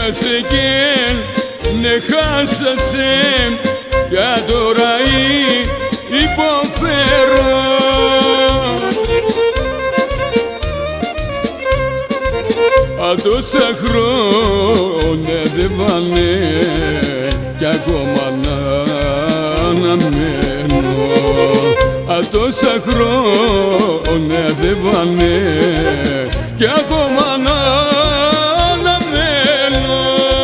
χάσεκεν, ναι χάσασεν, για τώρα υποφέρω. Τόσα χρόνια δεν πάνε κι ακόμα να μένω. Τόσα χρόνια δεν πάνε κι ακόμα να μένω.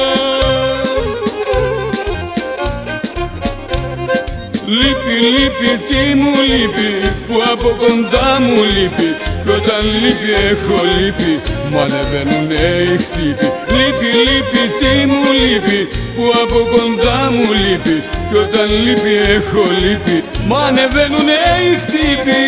Λείπει, τι μου λείπει, που από κοντά μου λείπει, κι όταν λείπει έχω λείπει, μ' ανεβαίνουνε οι χτύποι. Λείπει, τι μου λείπει, που από κοντά μου λείπει, κι όταν λείπει έχω λείπει, μ' ανεβαίνουνε οι χτύποι.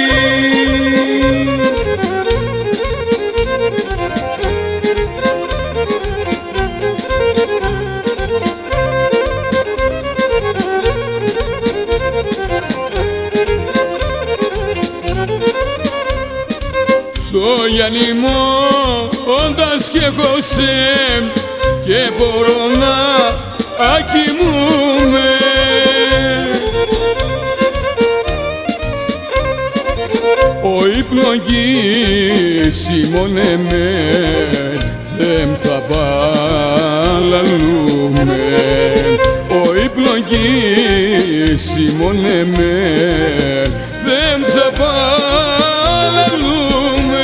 Στο Γιάννη μου όντας κι έχω σε και μπορώ να ακοιμούμαι. Ο ύπνογγύς ημώνεμε, δεν θα παλαλούμε. Ο ύπνογγύς ημώνεμε, δεν θα παλαλούμε.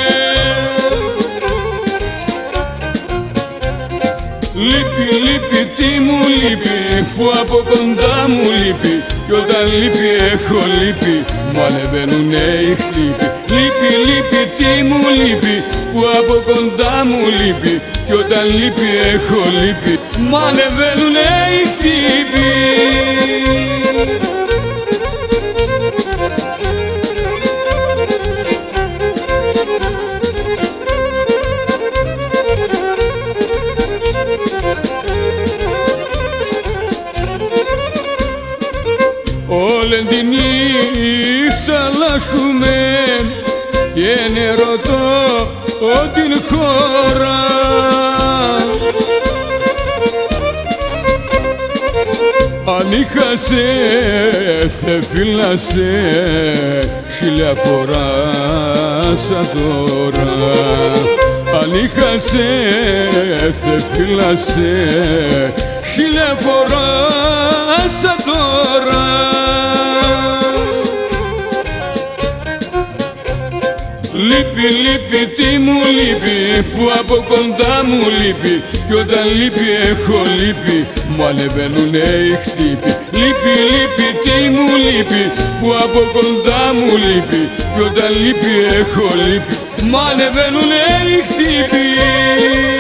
Λείπει, τι μου λείπει, που από κοντά μου λείπει, κι όταν λείπει έχω λείπει, μ' ανεβαίνουνε οι χτύποι. Λείπει, τι μου λείπει, που από κοντά μου λείπει, κι όταν λείπει έχω λείπει, μ' ανεβαίνουνε οι χτύποι. Όλη τη νύχτα λάχουμε και νερωτώ την χώρα. Αν είχα σε φύλασε χίλια φορά σαν τώρα. Αν είχα σε φύλασε χίλια φορά σαν τώρα. Λείπει, τι μου λείπει, που από κοντά μου λείπει, κι όταν λείπει έχω λείπει, μ' ανεβαίνουνε οι χτύποι. Λείπει, τι μου λείπει, που από κοντά μου λείπει, κι όταν λείπει έχω λείπει, μ' ανεβαίνουνε οι χτύποι.